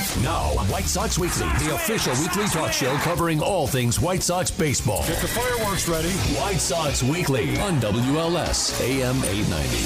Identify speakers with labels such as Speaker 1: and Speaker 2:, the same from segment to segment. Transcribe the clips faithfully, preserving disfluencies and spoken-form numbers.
Speaker 1: Now, White Sox Weekly, the official weekly talk show covering all things White Sox baseball.
Speaker 2: Get the fireworks ready.
Speaker 1: White Sox Weekly on W L S A M eight ninety.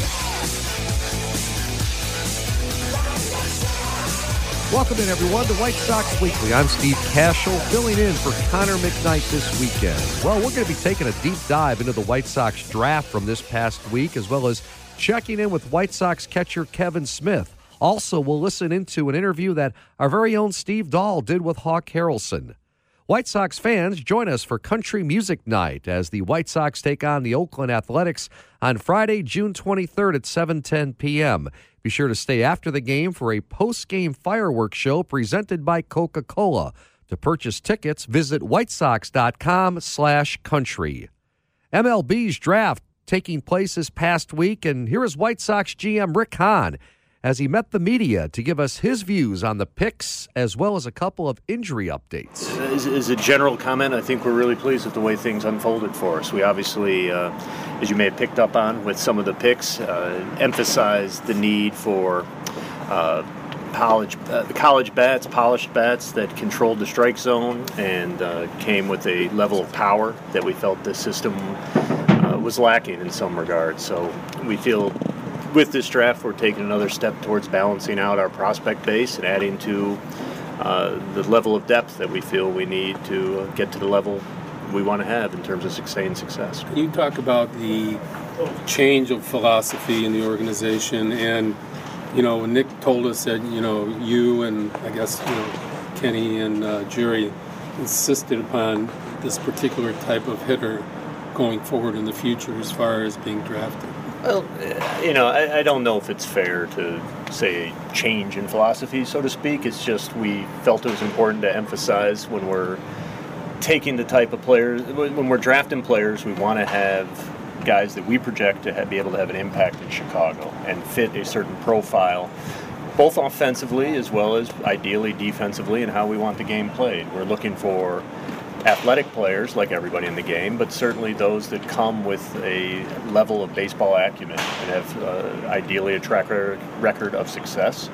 Speaker 3: Welcome in, everyone, to White Sox Weekly. I'm Steve Cashel, filling in for Connor McKnight this weekend. Well, we're going to be taking a deep dive into the White Sox draft from this past week, as well as checking in with White Sox catcher Kevin Smith. Also, we'll listen into an interview that our very own Steve Dahl did with Hawk Harrelson. White Sox fans, join us for Country Music Night as the White Sox take on the Oakland Athletics on Friday, June twenty-third at seven ten p.m. Be sure to stay after the game for a post-game fireworks show presented by Coca-Cola. To purchase tickets, visit whitesox.com slash country. M L B's draft taking place this past week, and here is White Sox G M Rick Hahn as he met the media to give us his views on the picks as well as a couple of injury updates.
Speaker 4: As, as a general comment, I think we're really pleased with the way things unfolded for us. We obviously, uh, as you may have picked up on with some of the picks, uh, emphasized the need for uh, college, uh, college bats, polished bats that controlled the strike zone and uh, came with a level of power that we felt the system uh, was lacking in some regards. So we feel with this draft, we're taking another step towards balancing out our prospect base and adding to uh, the level of depth that we feel we need to uh, get to the level we want to have in terms of sustained success.
Speaker 5: Can you talk about the change of philosophy in the organization? And, you know, Nick told us that, you know, you and I guess, you know, Kenny and uh, Jerry insisted upon this particular type of hitter going forward in the future as far as being drafted.
Speaker 4: Well, you know, I, I don't know if it's fair to say a change in philosophy, so to speak. It's just we felt it was important to emphasize when we're taking the type of players, when we're drafting players, we want to have guys that we project to have, be able to have an impact in Chicago and fit a certain profile, both offensively as well as ideally defensively, and how we want the game played. We're looking for athletic players like everybody in the game, but certainly those that come with a level of baseball acumen and have uh, ideally a track record of success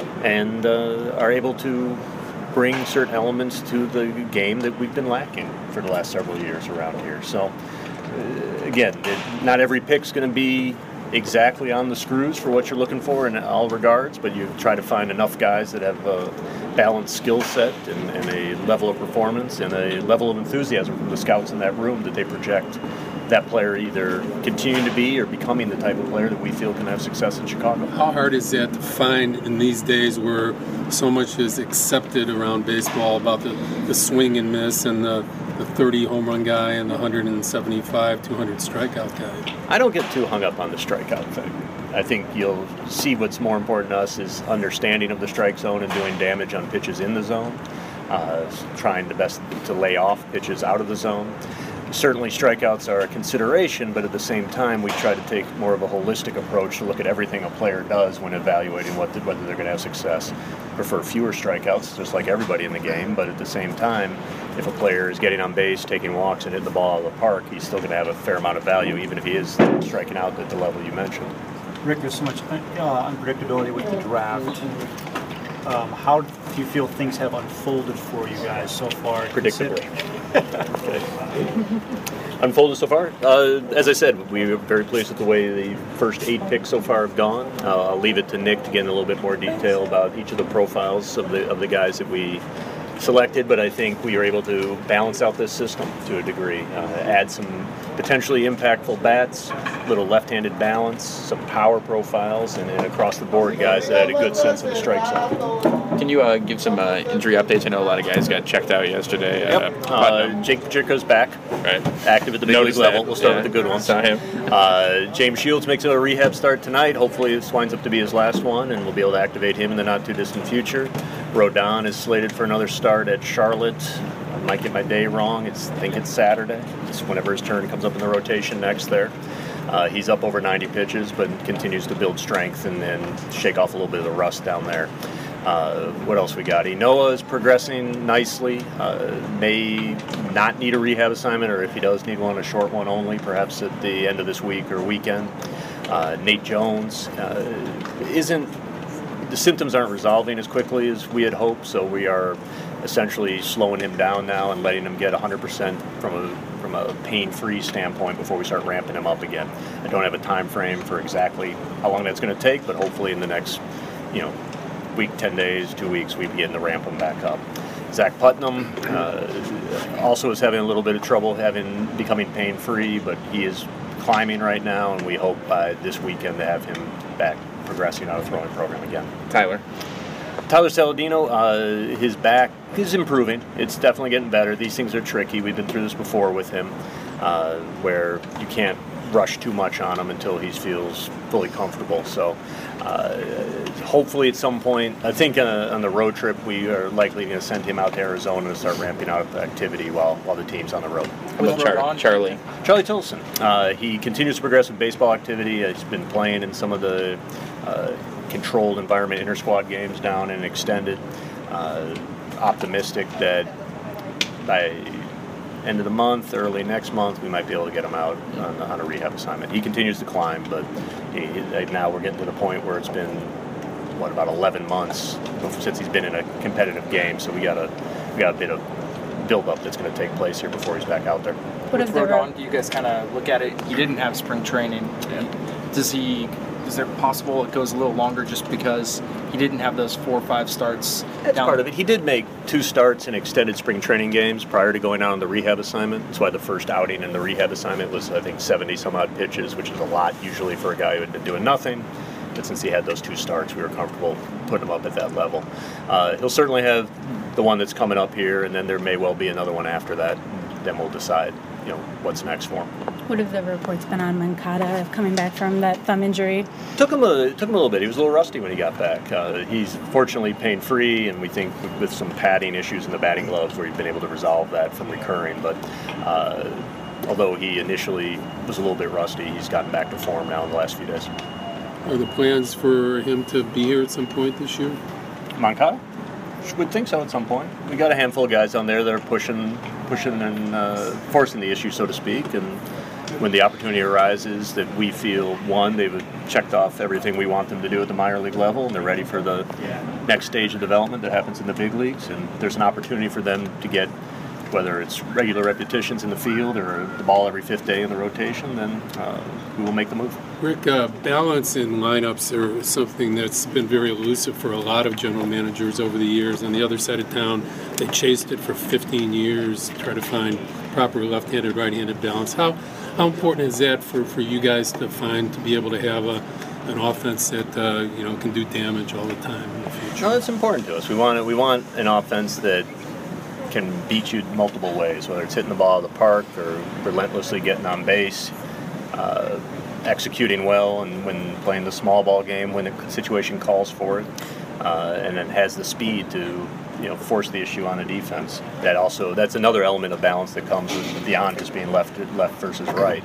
Speaker 4: and uh, are able to bring certain elements to the game that we've been lacking for the last several years around here. So uh, again, it, not every pick's going to be exactly on the screws for what you're looking for in all regards, but you try to find enough guys that have a balanced skill set and, and a level of performance and a level of enthusiasm from the scouts in that room that they project that player either continuing to be or becoming the type of player that we feel can have success in Chicago.
Speaker 5: How hard is that to find in these days where so much is accepted around baseball about the, the swing and miss and the the thirty home run guy and the one seventy-five, two hundred strikeout guy?
Speaker 4: I don't get too hung up on the strikeout thing. I think you'll see what's more important to us is understanding of the strike zone and doing damage on pitches in the zone, uh, trying the best to lay off pitches out of the zone. Certainly strikeouts are a consideration, but at the same time we try to take more of a holistic approach to look at everything a player does when evaluating what the, whether they're going to have success. Prefer fewer strikeouts, just like everybody in the game, but at the same time, if a player is getting on base, taking walks, and hitting the ball out of the park, he's still going to have a fair amount of value, even if he is striking out at the level you mentioned.
Speaker 6: Rick, there's so much uh, unpredictability with the draft. Um, how do you feel things have unfolded for you guys so far?
Speaker 4: Predictably. Unfolded so far? Uh, as I said, we were very pleased with the way the first eight picks so far have gone. Uh, I'll leave it to Nick to get in a little bit more detail about each of the profiles of the of the guys that we selected, but I think we were able to balance out this system to a degree, uh, add some potentially impactful bats, little left-handed balance, some power profiles, and, and across the board guys that had a good sense of the strike zone.
Speaker 7: Can you uh, give some uh, injury updates? I know a lot of guys got checked out yesterday.
Speaker 4: Yep. Uh, uh, Jake Pacheco's back,
Speaker 7: right?
Speaker 4: Active at the big
Speaker 7: Noticed
Speaker 4: league level.
Speaker 7: That.
Speaker 4: We'll start
Speaker 7: yeah.
Speaker 4: with the good ones.
Speaker 7: Saw him.
Speaker 4: uh, James Shields makes a rehab start tonight. Hopefully this winds up to be his last one, and we'll be able to activate him in the not-too-distant future. Rodon is slated for another start at Charlotte. I might get my day wrong. It's, I think it's Saturday. It's whenever his turn comes up in the rotation next there. Uh, he's up over ninety pitches, but continues to build strength and, and shake off a little bit of the rust down there. Uh, what else we got? Enoa is progressing nicely. Uh, may not need a rehab assignment, or if he does need one, a short one only, perhaps at the end of this week or weekend. Uh, Nate Jones uh, isn't the symptoms aren't resolving as quickly as we had hoped, so we are essentially slowing him down now and letting him get one hundred percent from a from a pain-free standpoint before we start ramping him up again. I don't have a time frame for exactly how long that's going to take, but hopefully in the next, you know, week, ten days, two weeks, we'd begin to ramp him back up. Zach Putnam uh, also is having a little bit of trouble having becoming pain-free, but he is climbing right now, and we hope by this weekend to have him back progressing on a throwing program again.
Speaker 7: Tyler.
Speaker 4: Tyler Saladino, uh, his back is improving. It's definitely getting better. These things are tricky. We've been through this before with him, uh, where you can't rush too much on him until he feels fully comfortable. So uh, hopefully at some point, I think uh, on the road trip, we are likely going to send him out to Arizona and start ramping up activity while, while the team's on the road.
Speaker 7: How about Char- Charlie?
Speaker 4: Charlie Tillson. Uh, he continues to progress with baseball activity. He's been playing in some of the uh, controlled environment inter-squad games down and extended. Uh, optimistic that by end of the month, early next month, we might be able to get him out on, on a rehab assignment. He continues to climb, but he, now we're getting to the point where it's been, what, about eleven months since he's been in a competitive game, so we got a, we got a bit of build-up that's going to take place here before he's back out there.
Speaker 2: What if they're on? Do you guys kind of look at it? He didn't have spring training. Yeah. Does he? Is there possible it goes a little longer just because he didn't have those four or five starts?
Speaker 4: That's
Speaker 2: down
Speaker 4: part of it. He did make two starts in extended spring training games prior to going out on the rehab assignment. That's why the first outing in the rehab assignment was, I think, seventy some odd pitches, which is a lot usually for a guy who had been doing nothing. But since he had those two starts, we were comfortable putting him up at that level. Uh, he'll certainly have the one that's coming up here, and then there may well be another one after that. Then we'll decide, you know, what's next for him.
Speaker 8: What have the reports been on Moncada coming back from that thumb injury?
Speaker 4: Took him a took him a little bit. He was a little rusty when he got back. Uh, he's fortunately pain-free, and we think with some padding issues in the batting gloves, where he's been able to resolve that from recurring. But uh, although he initially was a little bit rusty, he's gotten back to form now in the last few days.
Speaker 5: Are the plans for him to be here at some point this year?
Speaker 4: Moncada? Would think so at some point. We got a handful of guys on there that are pushing, pushing and uh, forcing the issue, so to speak. And when the opportunity arises that we feel, one, they've checked off everything we want them to do at the minor league level, and they're ready for the next stage of development that happens in the big leagues, and there's an opportunity for them to get, whether it's regular repetitions in the field or the ball every fifth day in the rotation, then uh, we will make the move.
Speaker 5: Rick, uh, balance in lineups are something that's been very elusive for a lot of general managers over the years. On the other side of town, they chased it for fifteen years, try to find proper left-handed, right-handed balance. How how important is that for, for you guys to find, to be able to have a an offense that uh, you know can do damage all the time in the future?
Speaker 4: No, that's important to us. We want we want an offense that can beat you multiple ways, whether it's hitting the ball out of the park or relentlessly getting on base, uh, executing well, and when playing the small ball game when the situation calls for it, uh, and then has the speed to, you know, force the issue on a defense. That also that's another element of balance that comes with beyond just being left left versus right.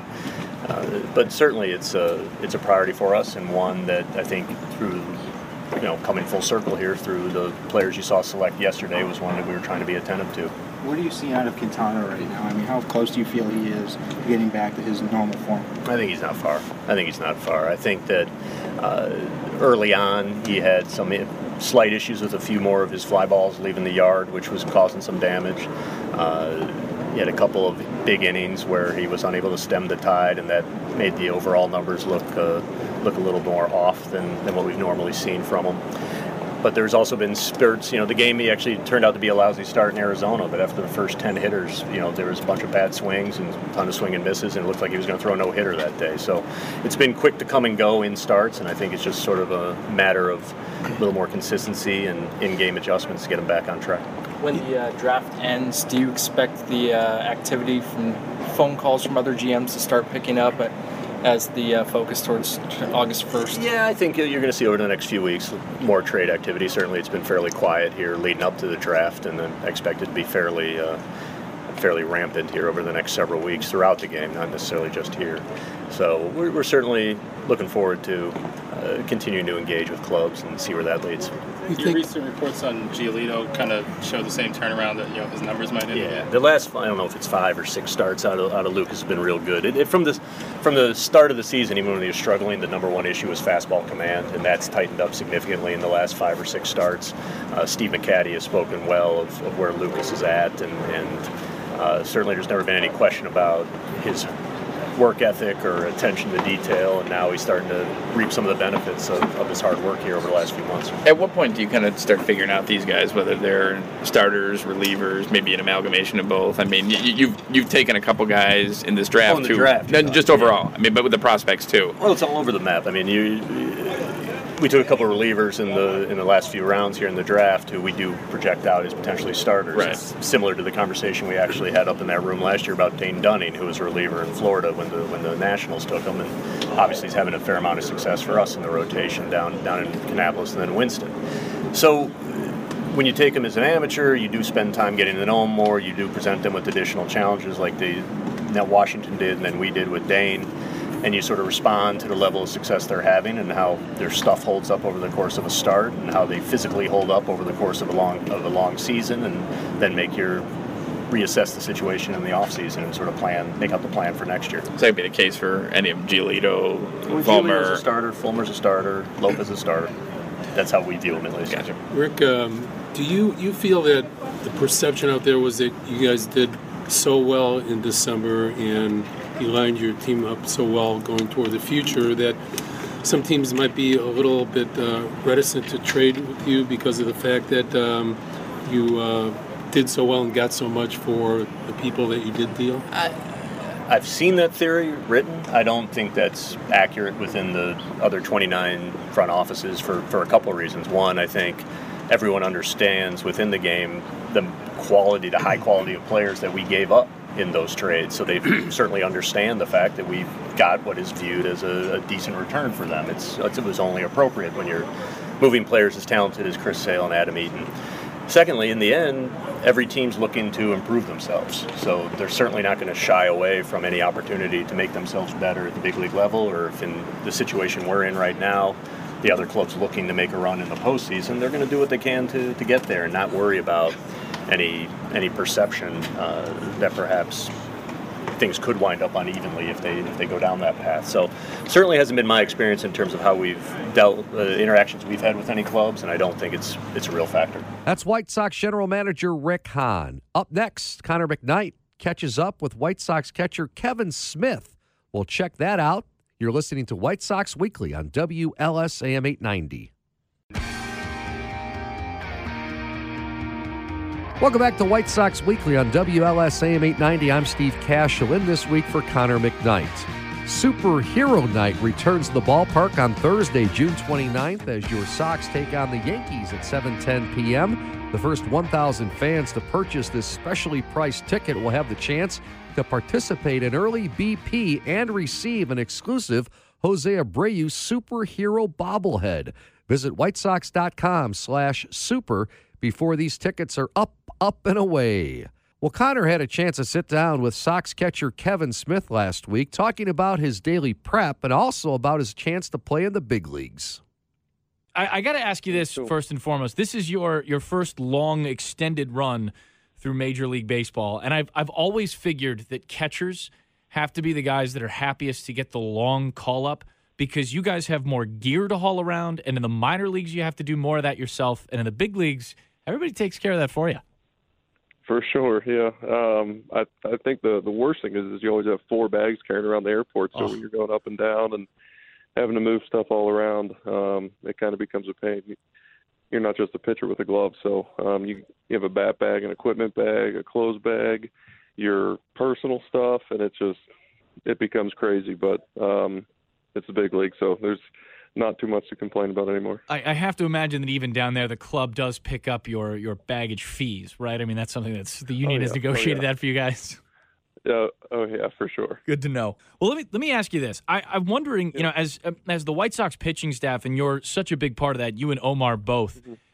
Speaker 4: Uh, but certainly it's a it's a priority for us, and one that I think through, you know, coming full circle here through the players you saw select yesterday was one that we were trying to be attentive to.
Speaker 9: What do you see out of Quintana right now? I mean, how close do you feel he is to getting back to his normal form?
Speaker 4: I think he's not far. I think he's not far. I think that uh, early on he had some slight issues with a few more of his fly balls leaving the yard, which was causing some damage. Uh, he had a couple of big innings where he was unable to stem the tide, and that made the overall numbers look uh, look a little more off than, than what we've normally seen from him. But there's also been spurts. You know, the game he actually turned out to be a lousy start in Arizona, but after the first ten hitters, you know, there was a bunch of bad swings and a ton of swing and misses, and it looked like he was going to throw a no-hitter that day. So it's been quick to come and go in starts, and I think it's just sort of a matter of a little more consistency and in-game adjustments to get him back on track.
Speaker 2: When the uh, draft ends, do you expect the uh, activity from phone calls from other G Ms to start picking up at, as the uh, focus towards August first?
Speaker 4: Yeah, I think you're going to see over the next few weeks more trade activity. Certainly it's been fairly quiet here leading up to the draft, and then I expect it to be fairly uh, fairly rampant here over the next several weeks throughout the game, not necessarily just here. So we're, we're certainly looking forward to uh, continuing to engage with clubs and see where that leads.
Speaker 10: You Your think? recent reports on Giolito kind of show the same turnaround that, you know, his numbers might indicate.
Speaker 4: Yeah, the last, I don't know if it's five or six starts out of, out of Lucas has been real good. It, it, from, the, from the start of the season, even when he was struggling, the number one issue was fastball command, and that's tightened up significantly in the last five or six starts. Uh, Steve McCaddy has spoken well of, of where Lucas is at, and, and uh, certainly there's never been any question about his work ethic or attention to detail, and now he's starting to reap some of the benefits of, of his hard work here over the last few months.
Speaker 7: At what point do you kind of start figuring out these guys, whether they're starters, relievers, maybe an amalgamation of both? I mean, you, you've you've taken a couple guys in this draft,
Speaker 4: oh, in the
Speaker 7: too.
Speaker 4: draft,
Speaker 7: No, just overall. Yeah. I mean, but with the prospects too.
Speaker 4: Well, it's all over the map. I mean, you. We took a couple of relievers in the in the last few rounds here in the draft who we do project out as potentially starters.
Speaker 7: Right.
Speaker 4: It's similar to the conversation we actually had up in that room last year about Dane Dunning, who was a reliever in Florida when the when the Nationals took him, and obviously he's having a fair amount of success for us in the rotation down down in Kannapolis and then Winston. So when you take him as an amateur, you do spend time getting to know him more. You do present them with additional challenges like the that Washington did and then we did with Dane. And you sort of respond to the level of success they're having and how their stuff holds up over the course of a start and how they physically hold up over the course of a long of a long season, and then make your reassess the situation in the off season and sort of plan make out the plan for next year.
Speaker 7: So that'd be the case for any of them, Giolito,
Speaker 4: well,
Speaker 7: Fulmer.
Speaker 4: Giolito's a starter, Fulmer's a starter, Lopez a starter. That's how we view them at least.
Speaker 7: Gotcha.
Speaker 5: Rick, um, do you, you feel that the perception out there was that you guys did so well in December and you lined your team up so well going toward the future that some teams might be a little bit uh, reticent to trade with you because of the fact that um, you uh, did so well and got so much for the people that you did deal?
Speaker 4: I, I've seen that theory written. I don't think that's accurate within the other twenty-nine front offices for, for a couple of reasons. One, I think everyone understands within the game the quality, the high quality of players that we gave up in those trades. So they certainly understand the fact that we've got what is viewed as a, a decent return for them. It's, it was only appropriate when you're moving players as talented as Chris Sale and Adam Eaton. Secondly, in the end, every team's looking to improve themselves. So they're certainly not going to shy away from any opportunity to make themselves better at the big league level, or if in the situation we're in right now, the other club's looking to make a run in the postseason, they're going to do what they can to, to get there and not worry about any any perception uh, that perhaps things could wind up unevenly if they if they go down that path. So certainly hasn't been my experience in terms of how we've dealt uh, interactions we've had with any clubs, and I don't think it's it's a real factor.
Speaker 3: That's White Sox general manager Rick Hahn. Up next, Connor McKnight catches up with White Sox catcher Kevin Smith. We'll check that out. You're listening to White Sox Weekly on W L S A M eight ninety. Welcome back to White Sox Weekly on W L S A M eight ninety. I'm Steve Cashel, in this week for Connor McKnight. Superhero Night returns to the ballpark on Thursday, June twenty-ninth, as your Sox take on the Yankees at seven ten p.m. The first one thousand fans to purchase this specially priced ticket will have the chance to participate in early B P and receive an exclusive Jose Abreu superhero bobblehead. Visit whitesox.com slash super before these tickets are up, up, and away. Well, Connor had a chance to sit down with Sox catcher Kevin Smith last week, talking about his daily prep and also about his chance to play in the big leagues.
Speaker 11: I, I got to ask you this first and foremost. This is your your first long, extended run through Major League Baseball, and I've I've always figured that catchers have to be the guys that are happiest to get the long call-up, because you guys have more gear to haul around, and in the minor leagues you have to do more of that yourself, and in the big leagues, everybody takes care of that for you.
Speaker 12: For sure, yeah. Um, I I think the, the worst thing is, is you always have four bags carrying around the airport, so oh. when you're going up and down and having to move stuff all around, um, it kind of becomes a pain. You're not just a pitcher with a glove, so um, you, you have a bat bag, an equipment bag, a clothes bag, your personal stuff, and it just it becomes crazy. But um, it's a big league, so there's not too much to complain about anymore.
Speaker 11: I, I have to imagine that even down there, the club does pick up your, your baggage fees, right? I mean, that's something that's the union oh, yeah. has negotiated oh, yeah. that for you guys.
Speaker 12: Uh, oh yeah, for sure.
Speaker 11: Good to know. Well, let me let me ask you this. I, I'm wondering, yeah. you know, as as the White Sox pitching staff, and you're such a big part of that, you and Omar both. Mm-hmm.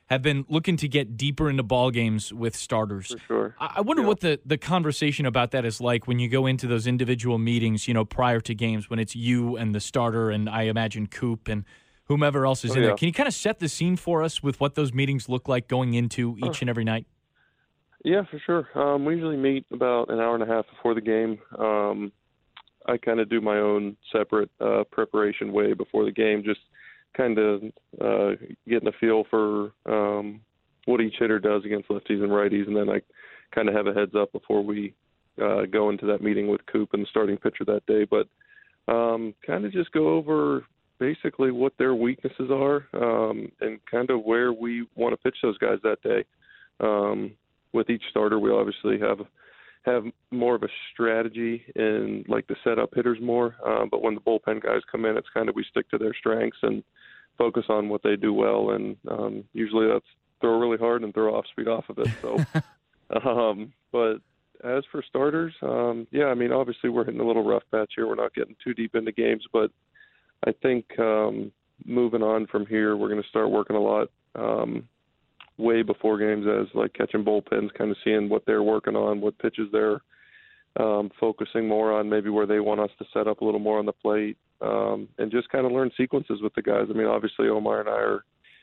Speaker 11: have been looking to get deeper into ball games with starters.
Speaker 12: For sure.
Speaker 11: I, I wonder
Speaker 12: yeah.
Speaker 11: what the, the conversation about that is like when you go into those individual meetings, you know, prior to games, when it's you and the starter and I imagine Coop and whomever else is
Speaker 12: oh,
Speaker 11: in
Speaker 12: yeah.
Speaker 11: there. Can you kind of set the scene for us with what those meetings look like going into each
Speaker 12: oh.
Speaker 11: and every night?
Speaker 12: Yeah, for sure. Um, we usually meet about an hour and a half before the game. Um, I kind of do my own separate uh, preparation way before the game, just kind of uh, getting a feel for um, what each hitter does against lefties and righties, and then I kind of have a heads up before we uh, go into that meeting with Coop and the starting pitcher that day. But um, kind of just go over basically what their weaknesses are um, and kind of where we want to pitch those guys that day. Um, with each starter, we obviously have have more of a strategy and like to set up hitters more. Uh, but when the bullpen guys come in, it's kind of we stick to their strengths and focus on what they do well. And um, usually that's throw really hard and throw off speed off of it. So, um, but as for starters, um, yeah, I mean, obviously we're hitting a little rough patch here. We're not getting too deep into games, but I think um, moving on from here, we're going to start working a lot um, way before games as like catching bullpens, kind of seeing what they're working on, what pitches they're um, focusing more on, maybe where they want us to set up a little more on the plate, um, and just kind of learn sequences with the guys. I mean, obviously Omar and I are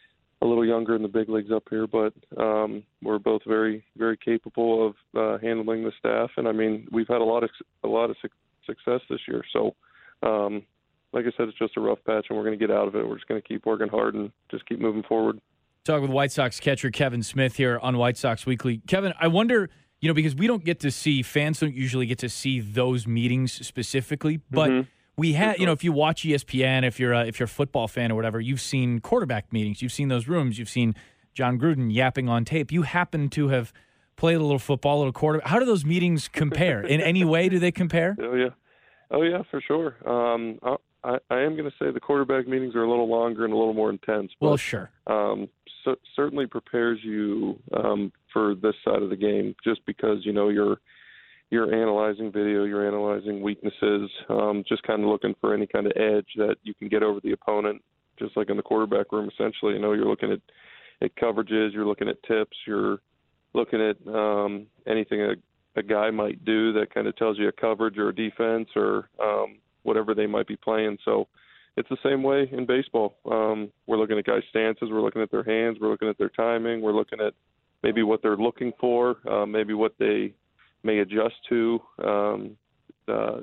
Speaker 12: a little younger in the big leagues up here, but um, we're both very, very capable of uh, handling the staff. And I mean, we've had a lot of a lot of su- success this year. So, um, like I said, it's just a rough patch, and we're going to get out of it. We're just going to keep working hard and just keep moving forward.
Speaker 11: Talk with White Sox catcher Kevin Smith here on White Sox Weekly. Kevin, I wonder, you know, because we don't get to see, fans don't usually get to see those meetings specifically, but mm-hmm. we had, you know, if you watch E S P N, if you're a, if you're a football fan or whatever, you've seen quarterback meetings, you've seen those rooms, you've seen John Gruden yapping on tape. You happen to have played a little football, a little quarterback. How do those meetings compare? In any way, do they compare?
Speaker 12: Oh yeah, oh yeah, for sure. Um, I, I am going to say the quarterback meetings are a little longer and a little more intense. But,
Speaker 11: well, sure.
Speaker 12: Um, so, certainly prepares you um, for this side of the game, just because you know you're you're analyzing video, you're analyzing weaknesses, um, just kind of looking for any kind of edge that you can get over the opponent. Just like in the quarterback room, essentially, you know, you're looking at at coverages, you're looking at tips, you're looking at um, anything a, a guy might do that kind of tells you a coverage or a defense or um, whatever they might be playing. So it's the same way in baseball. Um, we're looking at guys' stances, we're looking at their hands, we're looking at their timing, we're looking at maybe what they're looking for, uh, maybe what they may adjust to um, uh,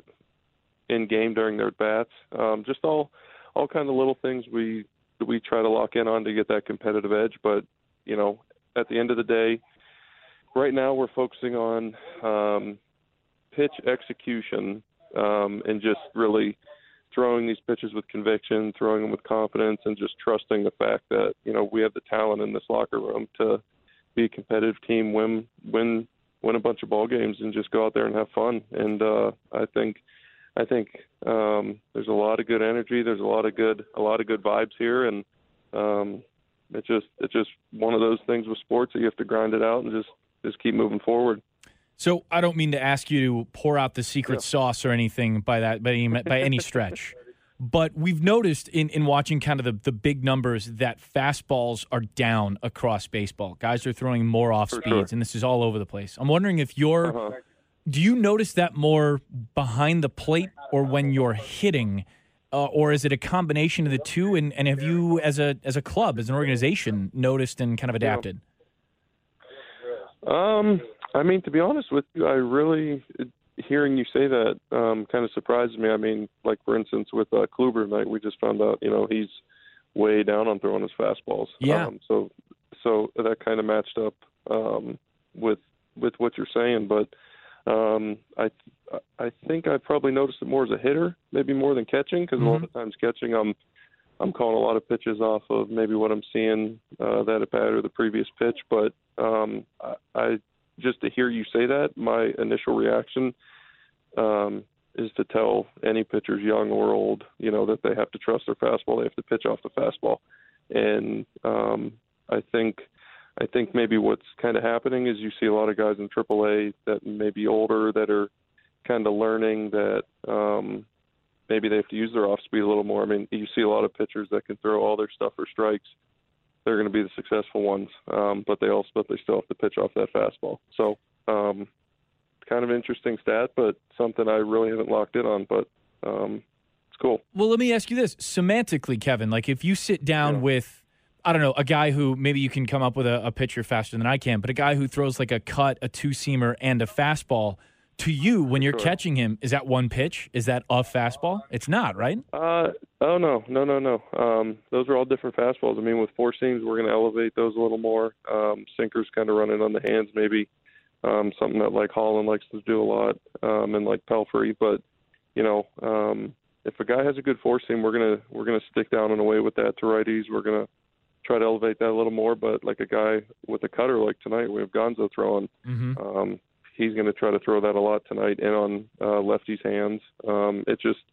Speaker 12: in game during their bats. Um, just all all kind of little things we we try to lock in on to get that competitive edge. But you know, at the end of the day, right now we're focusing on um, pitch execution um, and just really throwing these pitches with conviction, throwing them with confidence, and just trusting the fact that, you know, we have the talent in this locker room to be a competitive team, win, win, win a bunch of ball games, and just go out there and have fun. And uh, I think, I think um, there's a lot of good energy. There's a lot of good, a lot of good vibes here, and um, it's just, it's just one of those things with sports that you have to grind it out and just, just keep moving forward.
Speaker 11: So I don't mean to ask you to pour out the secret
Speaker 12: yeah.
Speaker 11: sauce or anything by that by any, by any stretch, but we've noticed in, in watching kind of the, the big numbers that fastballs are down across baseball. Guys are throwing more off
Speaker 12: For
Speaker 11: speeds,
Speaker 12: sure.
Speaker 11: and this is all over the place. I'm wondering if you're
Speaker 12: Uh-huh.
Speaker 11: do you notice that more behind the plate or when you're hitting, uh, or is it a combination of the two? And, and have you, as a as a club, as an organization, noticed and kind of adapted?
Speaker 12: Um. I mean, to be honest with you, I really, hearing you say that um, kind of surprises me. I mean, like, for instance, with uh, Kluber tonight, we just found out, you know, he's way down on throwing his fastballs.
Speaker 11: Yeah.
Speaker 12: Um, so so that kind of matched up um, with with what you're saying. But um, I I think I probably noticed it more as a hitter, maybe more than catching, because mm-hmm. a lot of times catching, I'm, I'm calling a lot of pitches off of maybe what I'm seeing uh, that at bat or the previous pitch. But um, I, I just to hear you say that, my initial reaction um, is to tell any pitchers, young or old, you know, that they have to trust their fastball. They have to pitch off the fastball. And um, I think I think maybe what's kind of happening is you see a lot of guys in triple A that may be older that are kind of learning that um, maybe they have to use their off speed a little more. I mean, you see a lot of pitchers that can throw all their stuff for strikes they're going to be the successful ones. Um, but they also but they still have to pitch off that fastball. So um, kind of interesting stat, but something I really haven't locked in on. But um, it's cool.
Speaker 11: Well, let me ask you this semantically, Kevin. Like if you sit down yeah. with I don't know, a guy who maybe you can come up with a, a pitcher faster than I can, but a guy who throws like a cut, a two-seamer, and a fastball, to you, when you're
Speaker 12: sure.
Speaker 11: catching him, is that one pitch? Is that a fastball? It's not, right?
Speaker 12: Uh, oh, no, no, no, no. Um, those are all different fastballs. I mean, with four seams, we're going to elevate those a little more. Um, sinkers kind of running on the hands, maybe um, something that like Holland likes to do a lot, um, and like Pelfrey. But, you know, um, if a guy has a good four seam, we're going to we're gonna stick down and away with that to righties. We're going to try to elevate that a little more, but like a guy with a cutter like tonight, we have Gonzo throwing.
Speaker 11: Mm-hmm.
Speaker 12: Um, he's going to try to throw that a lot tonight and on uh, lefties' hands. Um, it just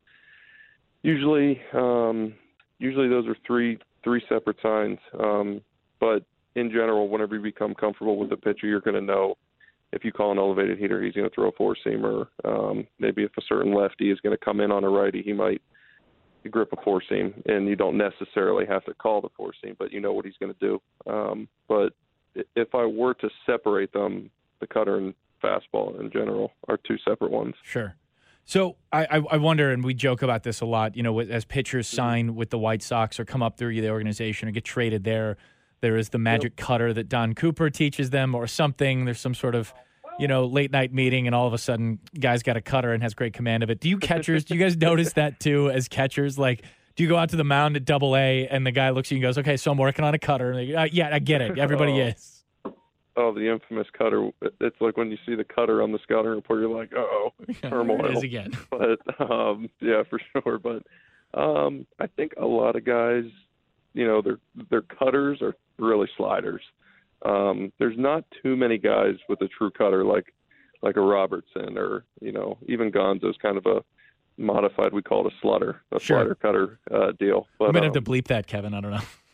Speaker 12: usually um, usually those are three three separate signs. Um, but in general, whenever you become comfortable with the pitcher, you're going to know if you call an elevated heater, he's going to throw a four seamer. Um, maybe if a certain lefty is going to come in on a righty, he might grip a four seam, and you don't necessarily have to call the four seam, but you know what he's going to do. Um, but if I were to separate them, the cutter and fastball in general are two separate ones.
Speaker 11: Sure. So I, I wonder, and we joke about this a lot, you know, as pitchers sign with the White Sox or come up through the organization or get traded there, there is the magic yep. cutter that Don Cooper teaches them or something. There's some sort of, you know, late night meeting, and all of a sudden, guy's got a cutter and has great command of it. Do you catchers, do you guys notice that too as catchers? Like, do you go out to the mound at Double A and the guy looks at you and goes, "Okay, so I'm working on a cutter." And they, uh, yeah, I get it. Everybody
Speaker 12: oh.
Speaker 11: is.
Speaker 12: Oh, the infamous cutter. It's like when you see the cutter on the scouting report, you're like, "Uh-oh, turmoil."
Speaker 11: It is again.
Speaker 12: But um, yeah, for sure. But um, I think a lot of guys, you know, their their cutters are really sliders. Um, there's not too many guys with a true cutter like like a Robertson or, you know, even Gonzo's kind of a modified, we call it a slutter, a
Speaker 11: sure.
Speaker 12: slider cutter uh, deal. But,
Speaker 11: I'm going to
Speaker 12: um,
Speaker 11: have to bleep that, Kevin. I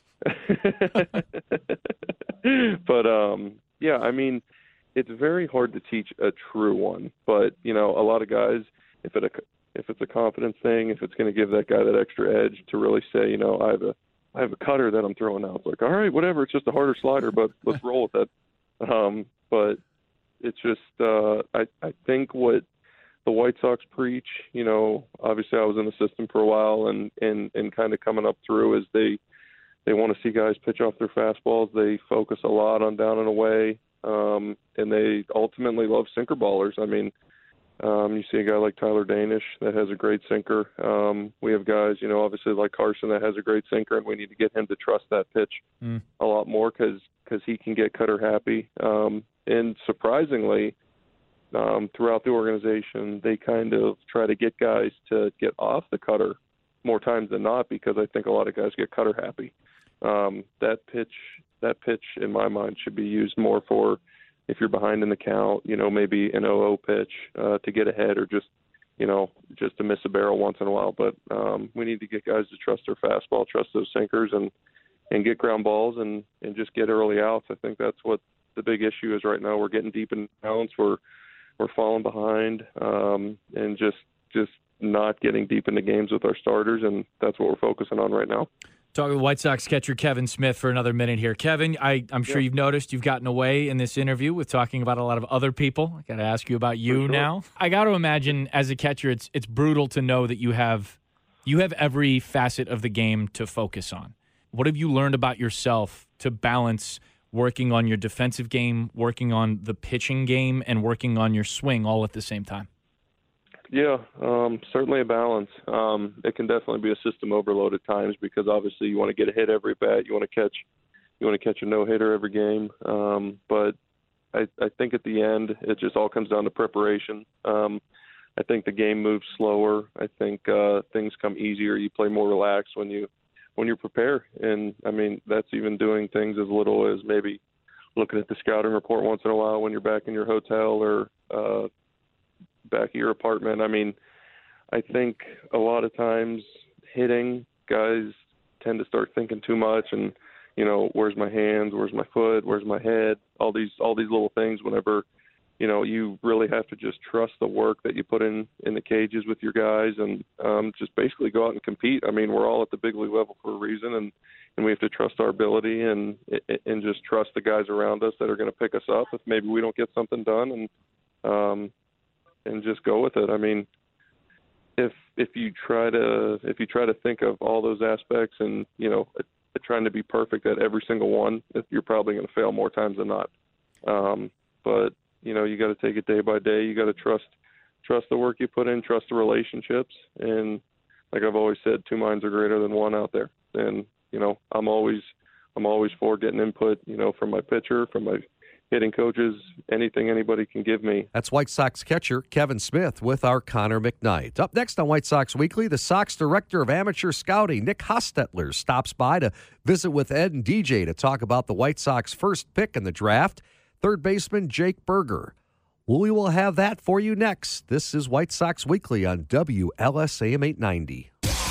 Speaker 11: don't
Speaker 12: know. But, um, yeah, I mean, it's very hard to teach a true one. But, you know, a lot of guys, if, it, if it's a confidence thing, if it's going to give that guy that extra edge to really say, you know, I have a I have a cutter that I'm throwing out. It's like, all right, whatever. It's just a harder slider, but let's roll with it. Um, but it's just, uh, I, I think what the White Sox preach, you know, obviously I was in the system for a while and, and, and kind of coming up through is they, they want to see guys pitch off their fastballs. They focus a lot on down and away. Um, and they ultimately love sinker ballers. I mean, Um, you see a guy like Tyler Danish that has a great sinker. Um, we have guys, you know, obviously like Carson that has a great sinker, and we need to get him to trust that pitch
Speaker 11: mm.
Speaker 12: a lot more because he can get cutter happy. Um, and surprisingly, um, throughout the organization, they kind of try to get guys to get off the cutter more times than not because I think a lot of guys get cutter happy. Um, that pitch, that pitch in my mind should be used more for if you're behind in the count, you know, maybe an oh oh pitch uh, to get ahead or just, you know, just to miss a barrel once in a while. But um, we need to get guys to trust their fastball, trust those sinkers, and, and get ground balls and, and just get early outs. I think that's what the big issue is right now. We're getting deep in bounds. We're we're falling behind um, and just just not getting deep into games with our starters, and that's what we're focusing on right now.
Speaker 11: Talking with White Sox catcher Kevin Smith for another minute here. Kevin, I, I'm sure
Speaker 12: yeah.
Speaker 11: you've noticed you've gotten away in this interview with talking about a lot of other people. I got to ask you about you
Speaker 12: sure.
Speaker 11: now. I got to imagine as a catcher, it's it's brutal to know that you have you have every facet of the game to focus on. What have you learned about yourself to balance working on your defensive game, working on the pitching game, and working on your swing all at the same time?
Speaker 12: Yeah, um, certainly a balance. Um, it can definitely be a system overload at times because obviously you want to get a hit every bat, you want to catch, you want to catch a no hitter every game. Um, but I, I think at the end it just all comes down to preparation. Um, I think the game moves slower. I think uh, things come easier. You play more relaxed when you when you prepare, and I mean that's even doing things as little as maybe looking at the scouting report once in a while when you're back in your hotel or uh, back at your apartment. I mean, I think a lot of times hitting guys tend to start thinking too much and, you know, where's my hands, where's my foot, where's my head, all these all these little things whenever you know, you really have to just trust the work that you put in in the cages with your guys, and um, just basically go out and compete. I mean, we're all at the big league level for a reason, and, and we have to trust our ability and and just trust the guys around us that are going to pick us up if maybe we don't get something done, and um, and just go with it. I mean, if if you try to if you try to think of all those aspects and, you know, trying to be perfect at every single one, you're probably going to fail more times than not. Um, but you know, you got to take it day by day. You got to trust, trust the work you put in, trust the relationships. And like I've always said, two minds are greater than one out there. And, you know, I'm always, I'm always for getting input, you know, from my pitcher, from my hitting coaches, anything anybody can give me.
Speaker 3: That's White Sox catcher Kevin Smith with our Connor McKnight. Up next on White Sox Weekly, the Sox director of amateur scouting, Nick Hostetler, stops by to visit with Ed and D J to talk about the White Sox first pick in the draft, third baseman Jake Burger. We will have that for you next. This is White Sox Weekly on W L S A M eight ninety.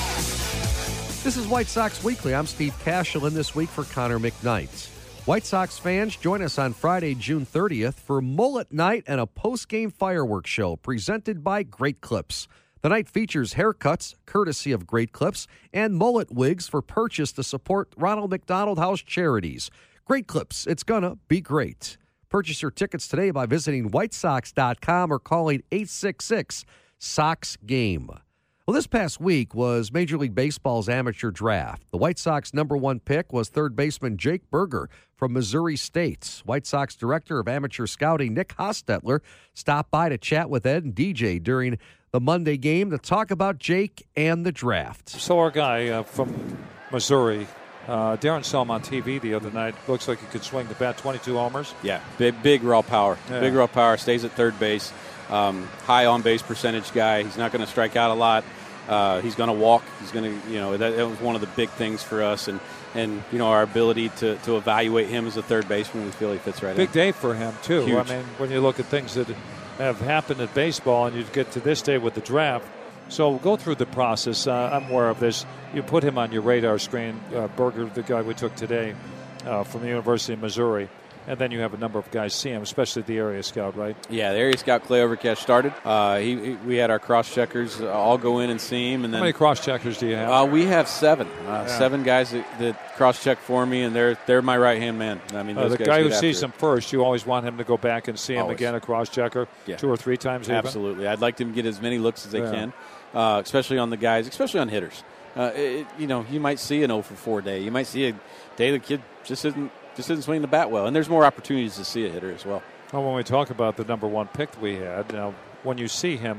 Speaker 3: This is White Sox Weekly. I'm Steve Cashel, in this week for Connor McKnight. White Sox fans, join us on Friday, June thirtieth for Mullet Night and a post-game fireworks show presented by Great Clips. The night features haircuts, courtesy of Great Clips, and mullet wigs for purchase to support Ronald McDonald House charities. Great Clips, it's gonna be great. Purchase your tickets today by visiting white sox dot com or calling eight six six, S O X, GAME. Well, this past week was Major League Baseball's amateur draft. The White Sox number one pick was third baseman Jake Burger from Missouri State. White Sox director of amateur scouting Nick Hostetler stopped by to chat with Ed and D J during the Monday game to talk about Jake and the draft.
Speaker 13: So our guy uh, from Missouri, uh, Darren saw him on T V the other night. Looks like he could swing the bat, twenty-two homers.
Speaker 14: Yeah, big, big raw power.
Speaker 13: Yeah.
Speaker 14: Big raw power, stays at third base. Um, high on-base percentage guy. He's not going to strike out a lot. Uh, he's going to walk. He's going to, you know, that, that was one of the big things for us. And, and you know, our ability to, to evaluate him as a third baseman, we feel he fits right
Speaker 13: Big
Speaker 14: in.
Speaker 13: day for him, too.
Speaker 14: Huge.
Speaker 13: I mean, when you look at things that have happened in baseball and you get to this day with the draft. So go through the process. Uh, I'm aware of this. You put him on your radar screen, uh, Berger, the guy we took today uh, from the University of Missouri. And then you have a number of guys see him, especially the area scout, right?
Speaker 14: Yeah, the area scout Clay Overcash started. Uh, he, he we had our cross checkers uh, all go in and see him, and then
Speaker 13: how many cross checkers do you have?
Speaker 14: Uh, we have seven, uh,
Speaker 13: yeah.
Speaker 14: seven guys that, that cross check for me, and they're they're my right hand man. I mean,
Speaker 13: uh,
Speaker 14: those
Speaker 13: the
Speaker 14: guys
Speaker 13: guy
Speaker 14: get
Speaker 13: who
Speaker 14: after
Speaker 13: sees
Speaker 14: it.
Speaker 13: him first, you always want him to go back and see him
Speaker 14: Always.
Speaker 13: again, a cross checker,
Speaker 14: Yeah.
Speaker 13: two or three times. Even.
Speaker 14: Absolutely, I'd like them to get as many looks as they
Speaker 13: Yeah.
Speaker 14: can, uh, especially on the guys, especially on hitters. Uh, it, you know, you might see an oh for four day. You might see a day the kid just isn't. Just isn't swinging the bat well, and there's more opportunities to see a hitter as well.
Speaker 13: Well, when we talk about the number one pick we had, now when you see him,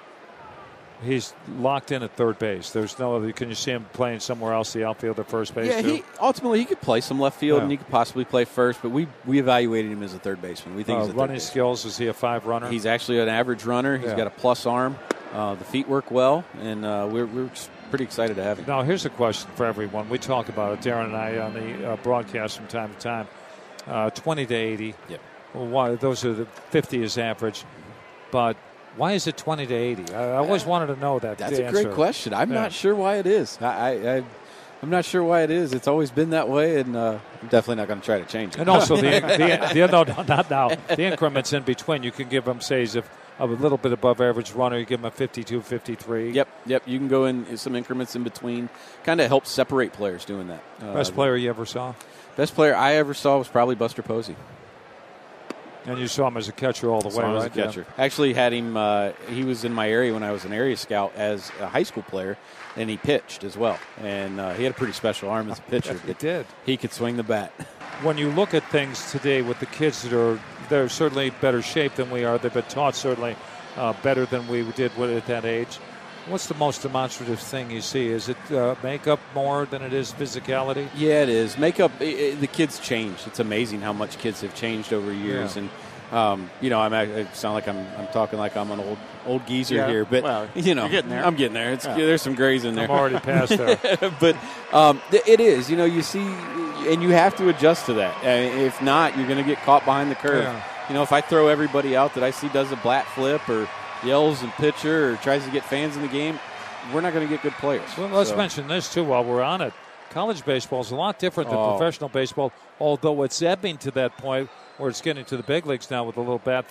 Speaker 13: he's locked in at third base. There's no other. Can you see him playing somewhere else, the outfield or first base?
Speaker 14: Yeah,
Speaker 13: too?
Speaker 14: he ultimately he could play some left field,
Speaker 13: Yeah.
Speaker 14: and he could possibly play first. But we we evaluated him as a third baseman. We think
Speaker 13: Uh,
Speaker 14: he's a third
Speaker 13: running
Speaker 14: baseman.
Speaker 13: skills. Is he a five runner?
Speaker 14: He's actually an average runner. He's
Speaker 13: Yeah.
Speaker 14: got a plus arm. Uh, the feet work well, and uh, we're we're pretty excited to have him.
Speaker 13: Now, here's a question for everyone. We talk about it, Darren and I, on the uh, broadcast from time to time. Uh, twenty to eighty.
Speaker 14: Yep.
Speaker 13: Well, why, those are the fifty is average. But why is it twenty to eighty? I, I always wanted to know that.
Speaker 14: That's
Speaker 13: the
Speaker 14: a great
Speaker 13: answer.
Speaker 14: question. I'm
Speaker 13: Yeah.
Speaker 14: not sure why it is. I, I, I I'm not sure why it is. It's always been that way, and uh, I'm definitely not going to try to change it.
Speaker 13: And also, the, the, the no, no, not now. The increments in between, you can give them, say, if a little bit above average runner, you give them a fifty-two, fifty-three.
Speaker 14: Yep, yep. You can go in some increments in between. Kind of helps separate players doing that. Uh,
Speaker 13: Best player you ever saw?
Speaker 14: Best player I ever saw was probably Buster Posey.
Speaker 13: And you saw him as a catcher all the way,
Speaker 14: Saw him
Speaker 13: right?
Speaker 14: as a catcher. Actually had him, uh, he was in my area when I was an area scout as a high school player, and he pitched as well. And uh, he had a pretty special arm as a pitcher.
Speaker 13: He did.
Speaker 14: He could swing the bat.
Speaker 13: When you look at things today with the kids that are, they're certainly better shape than we are. They've been taught certainly uh, better than we did at that age. What's the most demonstrative thing you see? Is it uh, makeup more than it is physicality?
Speaker 14: Yeah, it is. Makeup, it, it, the kids change. It's amazing how much kids have changed over years.
Speaker 13: Yeah.
Speaker 14: And, um, you know, I'm, I sound like I'm, I'm talking like I'm an old old geezer
Speaker 6: Yeah.
Speaker 14: here. But,
Speaker 6: Well,
Speaker 14: you know,
Speaker 6: you're getting there.
Speaker 14: I'm getting there. It's,
Speaker 6: Yeah.
Speaker 14: There's some grays in there.
Speaker 13: I'm already past there.
Speaker 14: but um, th- it is. You know, you see, and you have to adjust to that. Uh, if not, you're going to get caught behind the curve.
Speaker 13: Yeah.
Speaker 14: You know, if I throw everybody out that I see does a bat flip or yells and pitcher or tries to get fans in the game, we're not going to get good players.
Speaker 13: Well, let's
Speaker 14: So-
Speaker 13: mention this, too, while we're on it. College baseball is a lot different than
Speaker 14: Oh.
Speaker 13: professional baseball, although it's ebbing to that point where it's getting to the big leagues now with a little bat flip.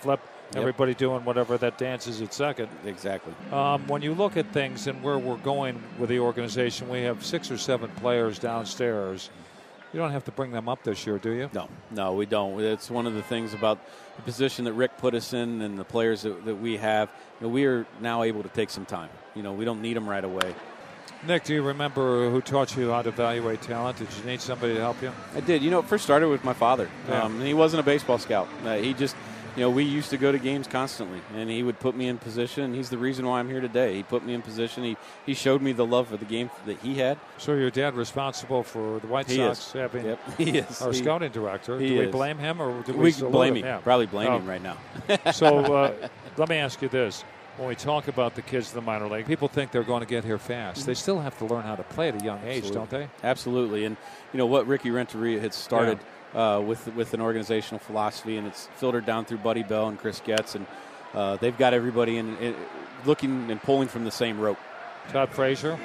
Speaker 13: Yep. Everybody doing whatever that dance is at second.
Speaker 14: Exactly.
Speaker 13: Um, when you look at things and where we're going with the organization, we have six or seven players downstairs. You don't have to bring them up this year, do you?
Speaker 14: No, no, we don't. It's one of the things about the position that Rick put us in and the players that, that we have. You know, we are now able to take some time. You know, we don't need them right away.
Speaker 13: Nick, do you remember who taught you how to evaluate talent? Did you need somebody to help you?
Speaker 14: I did. You know, it first started with my father.
Speaker 13: Yeah.
Speaker 14: Um, and he wasn't a baseball scout. Uh, he just, you know, we used to go to games constantly, and he would put me in position. He's the reason why I'm here today. He put me in position. He he showed me the love for the game that he had.
Speaker 13: So your dad responsible for the White
Speaker 14: he
Speaker 13: Sox
Speaker 14: is.
Speaker 13: having
Speaker 14: Yep. he is.
Speaker 13: our
Speaker 14: he,
Speaker 13: scouting director.
Speaker 14: He
Speaker 13: do we
Speaker 14: is.
Speaker 13: blame him or do we,
Speaker 14: we
Speaker 13: salute
Speaker 14: blame
Speaker 13: him?
Speaker 14: him?
Speaker 13: Yeah.
Speaker 14: Probably blame
Speaker 13: oh.
Speaker 14: him right now.
Speaker 13: So uh, let me ask you this. When we talk about the kids in the minor league, people think they're going to get here fast. They still have to learn how to play at a young age,
Speaker 14: Absolutely.
Speaker 13: don't they?
Speaker 14: Absolutely. And, you know, what Ricky Renteria had started yeah. uh, with with an organizational philosophy, and it's filtered down through Buddy Bell and Chris Getz, and uh, they've got everybody in, in looking and pulling from the same rope.
Speaker 13: Todd Frazier.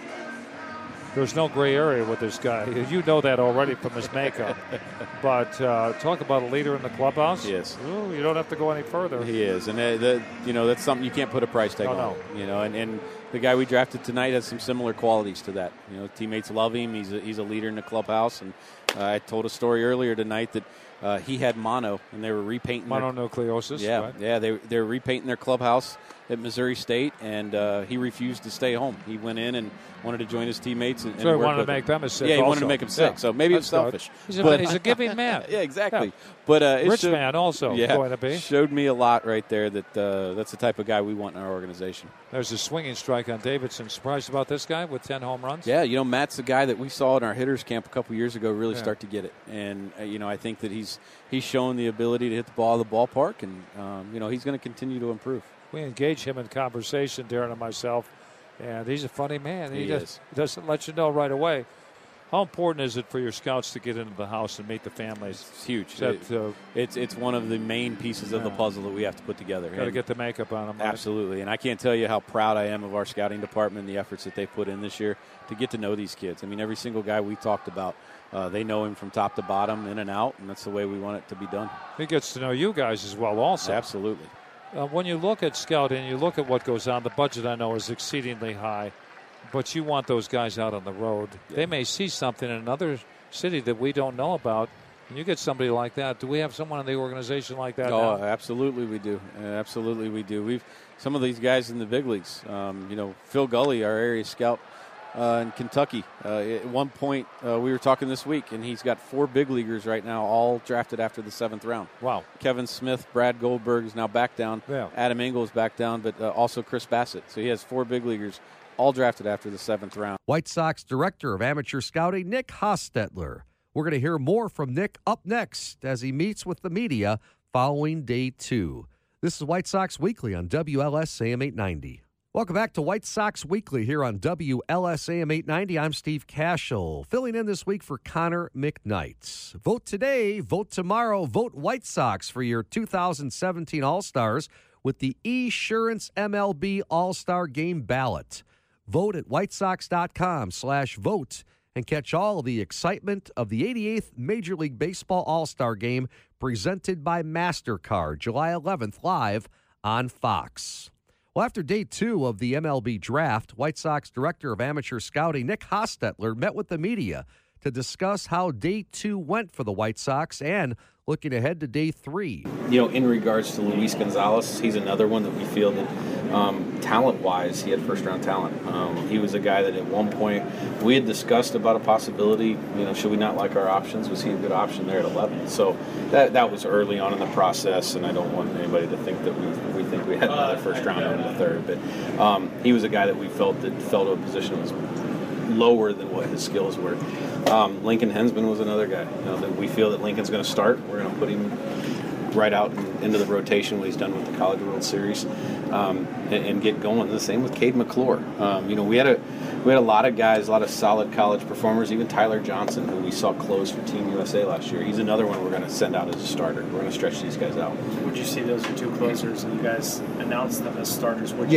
Speaker 13: There's no gray area with this guy. You know that already from his makeup. But uh, talk about a leader in the clubhouse.
Speaker 14: Yes.
Speaker 13: Ooh, you don't have to go any further.
Speaker 14: He is. And, uh, the, you know, that's something you can't put a price tag
Speaker 13: no,
Speaker 14: on.
Speaker 13: No.
Speaker 14: You know, and, and the guy we drafted tonight has some similar qualities to that. You know, teammates love him. He's a, he's a leader in the clubhouse. And uh, I told a story earlier tonight that uh, he had mono, and they were repainting.
Speaker 13: Mononucleosis.
Speaker 14: Their, yeah,
Speaker 13: right?
Speaker 14: yeah. They, they were repainting their clubhouse at Missouri State, and uh, he refused to stay home. He went in and wanted to join his teammates. And,
Speaker 13: so
Speaker 14: and
Speaker 13: he wanted to
Speaker 14: them.
Speaker 13: make them a sick
Speaker 14: Yeah, he
Speaker 13: also.
Speaker 14: wanted to make them sick.
Speaker 13: Yeah.
Speaker 14: So maybe
Speaker 13: That's
Speaker 14: it's selfish.
Speaker 13: He's a,
Speaker 14: but,
Speaker 13: he's a giving man.
Speaker 14: Yeah, exactly.
Speaker 13: Yeah.
Speaker 14: But uh, it
Speaker 13: Rich
Speaker 14: showed,
Speaker 13: man also
Speaker 14: yeah,
Speaker 13: going to be.
Speaker 14: Showed me a lot right there that uh, that's the type of guy we want in our organization.
Speaker 13: There's a swinging strike on Davidson. Surprised about this guy with ten home runs?
Speaker 14: Yeah, you know, Matt's the guy that we saw in our hitters camp a couple years ago really
Speaker 13: yeah.
Speaker 14: start to get it. And, uh, you know, I think that he's he's shown the ability to hit the ball at the ballpark, and, um, you know, he's going to continue to improve.
Speaker 13: We engage him in conversation, Darren and myself, and he's a funny man. He,
Speaker 14: He
Speaker 13: just,
Speaker 14: is.
Speaker 13: he doesn't let you know right away. How important is it for your scouts to get into the house and meet the families?
Speaker 14: It's huge.
Speaker 13: That, uh,
Speaker 14: it's it's one of the main pieces of
Speaker 13: yeah.
Speaker 14: the puzzle that we have to put together.
Speaker 13: Got to
Speaker 14: And
Speaker 13: get the makeup on them. Right?
Speaker 14: Absolutely. And I can't tell you how proud I am of our scouting department and the efforts that they put in this year to get to know these kids. I mean, every single guy we talked about, uh, they know him from top to bottom, in and out, and that's the way we want it to be done.
Speaker 13: He gets to know you guys as well also.
Speaker 14: Absolutely.
Speaker 13: Uh, when you look at scouting, you look at what goes on, the budget I know is exceedingly high, but you want those guys out on the road. Yeah. They may see something in another city that we don't know about, and you get somebody like that. Do we have someone in the organization like that
Speaker 14: Oh,
Speaker 13: now?
Speaker 14: absolutely we do. Uh, absolutely we do. We've some of these guys in the big leagues. Um, you know, Phil Gully, our area scout uh, in Kentucky. Uh, at one point, uh, we were talking this week, and he's got four big leaguers right now, all drafted after the seventh round.
Speaker 13: Wow.
Speaker 14: Kevin Smith, Brad Goldberg is now back down.
Speaker 13: Yeah.
Speaker 14: Adam Engel is back down, but uh, also Chris Bassett. So he has four big leaguers, all drafted after the seventh round.
Speaker 3: White Sox Director of Amateur Scouting, Nick Hostetler. We're going to hear more from Nick up next as he meets with the media following day two. This is White Sox Weekly on W L S A M eight ninety. Welcome back to White Sox Weekly here on W L S A M eight ninety. I'm Steve Cashel, filling in this week for Connor McKnight. Vote today, vote tomorrow, vote White Sox for your two thousand seventeen All-Stars with the Esurance M L B All-Star Game ballot. Vote at whitesox.com slash vote and catch all of the excitement of the eighty-eighth Major League Baseball All-Star Game presented by MasterCard, July eleventh, live on Fox. Well, after day two of the M L B draft, White Sox Director of Amateur Scouting, Nick Hostetler, met with the media to discuss how day two went for the White Sox and looking ahead to day three.
Speaker 15: You know, in regards to Luis Gonzalez, he's another one that we feel that um, talent-wise, he had first-round talent. Um, he was a guy that at one point we had discussed about a possibility, you know, should we not like our options? Was he a good option there at eleven? So that that was early on in the process, and I don't want anybody to think that we we think we had another first-rounder in the third. But um, he was a guy that we felt that fell to a position that was lower than what his skills were. Um, Lincoln Hensman was another guy. You know, that we feel that Lincoln's going to start. We're going to put him right out into the rotation, what he's done with the College World Series, um, and, and get going. The same with Cade McClure. Um, you know, we had a we had a lot of guys, a lot of solid college performers. Even Tyler Johnson, who we saw close for Team U S A last year. He's another one we're going to send out as a starter. We're going to stretch these guys out.
Speaker 2: Would you see those are two closers, and you guys announced them as starters? Would you
Speaker 15: Yeah,
Speaker 2: see?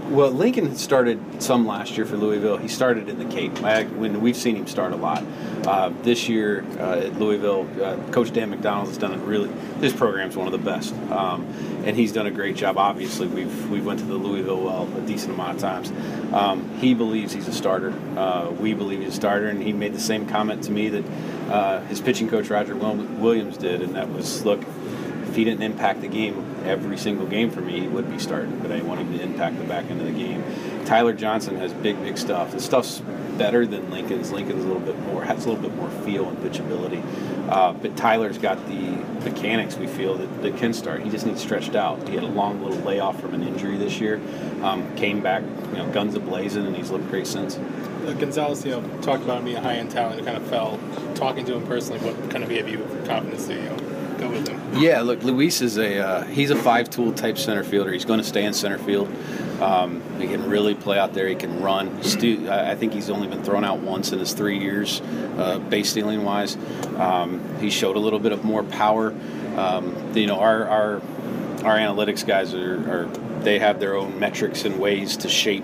Speaker 15: Well, Lincoln started some last year for Louisville. He started in the Cape. I, when we've seen him start a lot. Uh, this year uh, at Louisville, uh, Coach Dan McDonald has done a really. His program's one of the best, um, and he's done a great job. Obviously, we've we went to the Louisville well a decent amount of times. Um, he believes he's a starter. Uh, we believe he's a starter, and he made the same comment to me that uh, his pitching coach Roger Williams did, and that was, look, if he didn't impact the game every single game for me, he would be starting, but I want him to impact the back end of the game. Tyler Johnson has big, big stuff. The stuff's better than Lincoln's. Lincoln's a little bit more, has a little bit more feel and pitchability. Uh, but Tyler's got the mechanics, we feel, that, that can start. He just needs stretched out. He had a long little layoff from an injury this year. Um, came back, you know, guns a-blazing, and he's looked great since.
Speaker 10: Uh, Gonzalez, you know, talked about him being a high-end talent. It kind of fell. Talking to him personally, what kind of gave you confidence to, you know, go with him?
Speaker 15: Yeah, look, Luis is a uh, he's a five-tool type center fielder. He's going to stay in center field. Um, he can really play out there. He can run. Stu, I think he's only been thrown out once in his three years, uh, base stealing wise. Um, he showed a little bit of more power. Um, you know, our our our analytics guys are, are they have their own metrics and ways to shape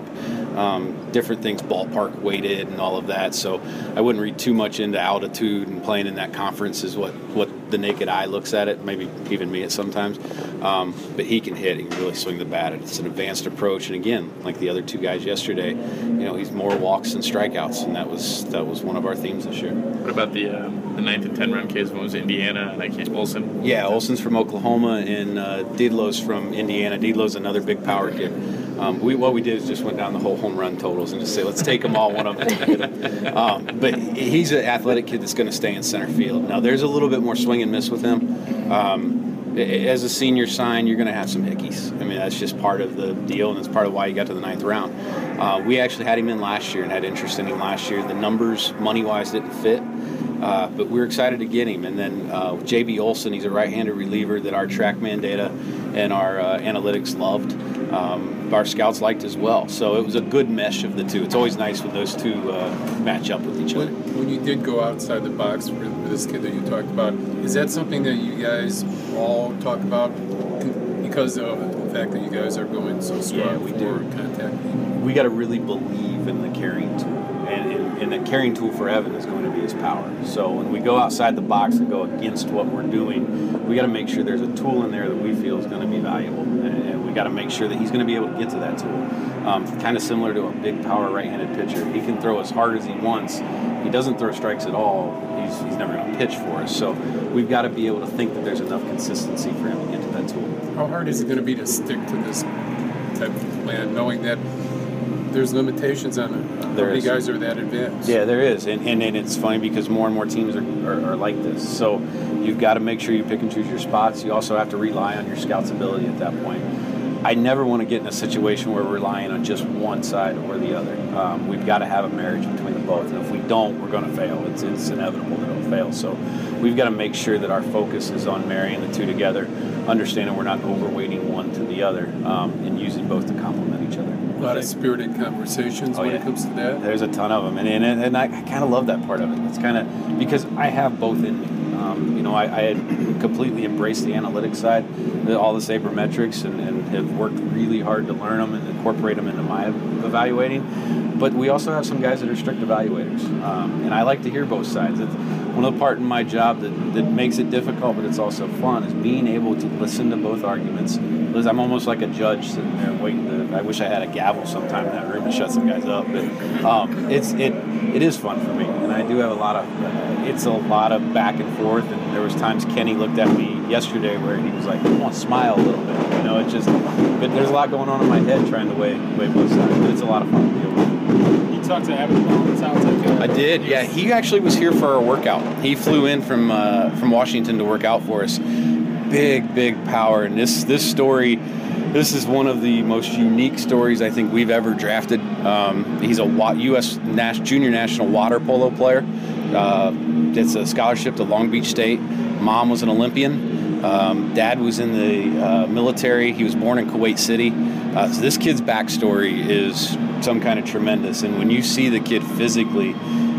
Speaker 15: um, different things, ballpark weighted and all of that. So I wouldn't read too much into altitude and playing in that conference is what, what the naked eye looks at it, maybe even me at sometimes. Um, but he can hit. He can really swing the bat. It's an advanced approach. And again, like the other two guys yesterday, you know, he's more walks than strikeouts, and that was that was one of our themes this year.
Speaker 7: What about the uh, the ninth and ten run kids? One was Indiana, and I can't Olsen.
Speaker 15: Yeah, Olsen's from Oklahoma, and uh, Didlow's from Indiana. Didlow's another big power kid. Um, we what we did is just went down the whole home run totals and just say, let's take them all, one of them. um, but he's an athletic kid that's going to stay in center field. Now, there's a little bit more swing and miss with him. Um, as a senior sign, you're going to have some hickeys. I mean, that's just part of the deal, and it's part of why you got to the ninth round. Uh, we actually had him in last year and had interest in him last year. The numbers, money-wise, didn't fit. Uh, but we were excited to get him. And then uh, J B Olsen, he's a right-handed reliever that our TrackMan data and our uh, analytics loved. Um, our scouts liked as well. So it was a good mesh of the two. It's always nice when those two uh, match up with each other.
Speaker 5: When, when you did go outside the box for this kid that you talked about, is that something that you guys all talk about because of the fact that you guys are going so strong yeah, we for do. contact?
Speaker 15: We got to really believe in the carrying tool. And, and, and the carrying tool for Evan is going to be his power. So when we go outside the box and go against what we're doing, we got to make sure there's a tool in there that we feel is going to be valuable. And, and we got to make sure that he's going to be able to get to that tool. Um, kind of similar to a big power right-handed pitcher. He can throw as hard as he wants. He doesn't throw strikes at all. He's, he's never going to pitch for us. So we've got to be able to think that there's enough consistency for him to get to that tool.
Speaker 5: How hard is it going to be to stick to this type of plan, knowing that there's limitations on it? How many guys are that advanced?
Speaker 15: Yeah, there is. And, and, and it's funny because more and more teams are, are, are like this. So you've got to make sure you pick and choose your spots. You also have to rely on your scout's ability at that point. I never want to get in a situation where we're relying on just one side or the other. Um, we've got to have a marriage between the both. And if we don't, we're going to fail. It's, it's inevitable that it'll fail. So we've got to make sure that our focus is on marrying the two together, understanding we're not overweighting one to the other, um, and using both to complement each other.
Speaker 5: A lot of spirited conversations oh, when yeah. it comes to that.
Speaker 15: There's a ton of them, and and, and I kind of love that part of it. It's kind of because I have both in me. Um, you know, I, I had completely embraced the analytics side, all the sabermetrics, and, and have worked really hard to learn them and incorporate them into my evaluating. But we also have some guys that are strict evaluators, um, and I like to hear both sides. It's one of the part in my job that, that makes it difficult, but it's also fun, is being able to listen to both arguments. I'm almost like a judge sitting there waiting to, I wish I had a gavel sometime in that room to shut some guys up. But um, it's it it is fun for me, and I do have a lot of, uh, it's a lot of back and forth. And there was times Kenny looked at me yesterday where he was like, I want to smile a little bit. You know, it's just, but there's a lot going on in my head trying to weigh, weigh both sides. But it's a lot of fun to deal with.
Speaker 10: You talked to Evan Ball, it sounds like. Uh,
Speaker 15: I did, yeah. He actually was here for our workout. He flew in from uh, from Washington to work out for us. Big, big power. And this this story, this is one of the most unique stories I think we've ever drafted. Um, he's a U S Nas- junior national water polo player. Uh, it's a scholarship to Long Beach State. Mom was an Olympian. Um, Dad was in the uh, military. He was born in Kuwait City. Uh, so this kid's backstory is some kind of tremendous. And when you see the kid physically,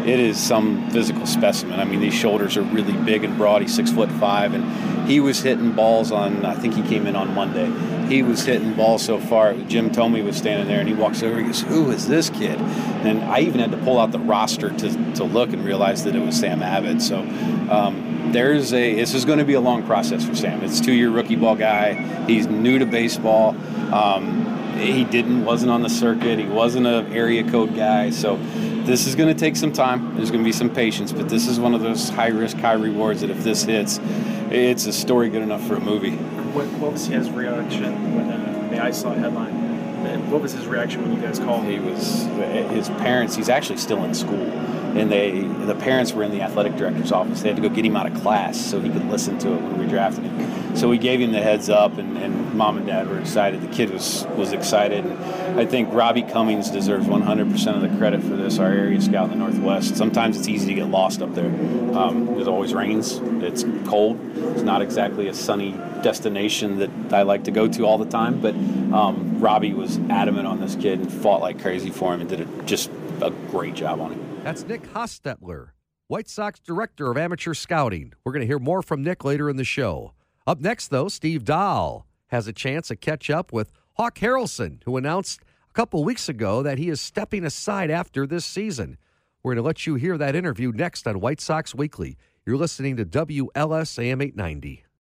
Speaker 14: it is some physical specimen. I mean, these shoulders are really big and broad. He's six foot five, and he was hitting balls on, I think he came in on Monday. He was hitting balls so far. Jim Thome was standing there, and he walks over, he goes, who is this kid? And I even had to pull out the roster to, to look and realize that it was Sam Abbott. So um, there's a, this is going to be a long process for Sam. It's a two-year rookie ball guy. He's new to baseball. Um, he didn't, wasn't on the circuit. He wasn't an area code guy. So this is going to take some time. There's going to be some patience, but this is one of those high-risk, high-rewards that if this hits, it's a story good enough for a movie.
Speaker 2: What, what was his reaction when uh, I mean, I saw a headline? What was his reaction when you guys called?
Speaker 14: He was, his parents, he's actually still in school. And they, the parents were in the athletic director's office. They had to go get him out of class so he could listen to it when we drafted him. So we gave him the heads up, and, and mom and dad were excited. The kid was was excited. And I think Robbie Cummings deserves one hundred percent of the credit for this, our area scout in the Northwest. Sometimes it's easy to get lost up there. Um, it always rains. It's cold. It's not exactly a sunny destination that I like to go to all the time. But um, Robbie was adamant on this kid and fought like crazy for him and did a, just a great job on him.
Speaker 3: That's Nick Hostetler, White Sox Director of Amateur Scouting. We're going to hear more from Nick later in the show. Up next, though, Steve Dahl has a chance to catch up with Hawk Harrelson, who announced a couple weeks ago that he is stepping aside after this season. We're going to let you hear that interview next on White Sox Weekly. You're listening to W L S A M eight ninety.